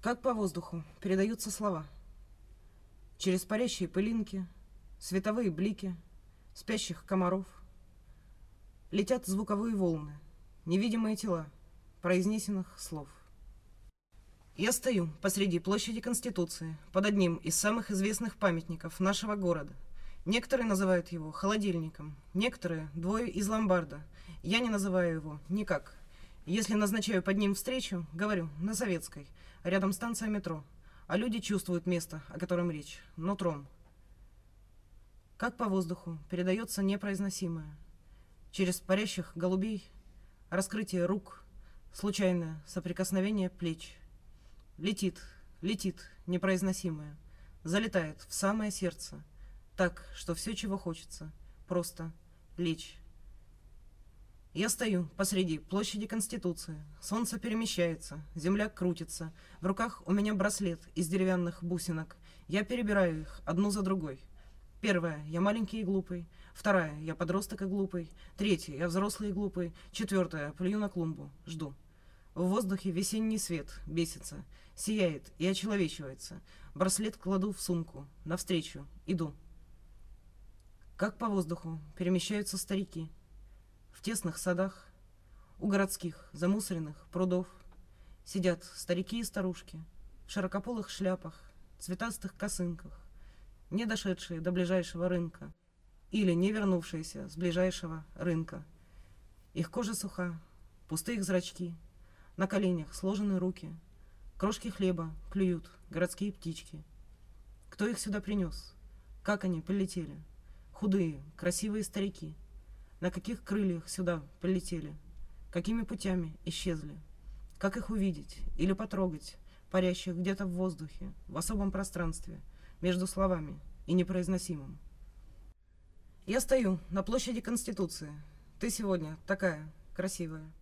Как по воздуху передаются слова. Через парящие пылинки, световые блики, спящих комаров. Летят звуковые волны, невидимые тела произнесенных слов. Я стою посреди площади Конституции, под одним из самых известных памятников нашего города. Некоторые называют его холодильником, некоторые — двое из ломбарда. Я не называю его никак. Если назначаю под ним встречу, говорю на Советской, рядом станция метро, а люди чувствуют место, о котором речь, нутром. Как по воздуху передается непроизносимое. Через парящих голубей, раскрытие рук, случайное соприкосновение плеч. Летит, летит непроизносимое, залетает в самое сердце, так, что все, чего хочется, просто лечь. Я стою посреди площади Конституции, солнце перемещается, земля крутится, в руках у меня браслет из деревянных бусинок, я перебираю их одну за другой. Первая — я маленький и глупый, вторая — я подросток и глупый, третья — я взрослый и глупый, четвертая — плюю на клумбу, жду. В воздухе весенний свет бесится, сияет и очеловечивается. Браслет кладу в сумку, навстречу, иду. Как по воздуху перемещаются старики. В тесных садах, у городских замусоренных прудов сидят старики и старушки в широкополых шляпах, цветастых косынках, не дошедшие до ближайшего рынка или не вернувшиеся с ближайшего рынка. Их кожа суха, пустые их зрачки, на коленях сложены руки, крошки хлеба клюют городские птички. Кто их сюда принес? Как они полетели? Худые, красивые старики. На каких крыльях сюда полетели? Какими путями исчезли? Как их увидеть или потрогать, парящих где-то в воздухе, в особом пространстве, между словами и непроизносимым? Я стою на площади Конституции. Ты сегодня такая красивая.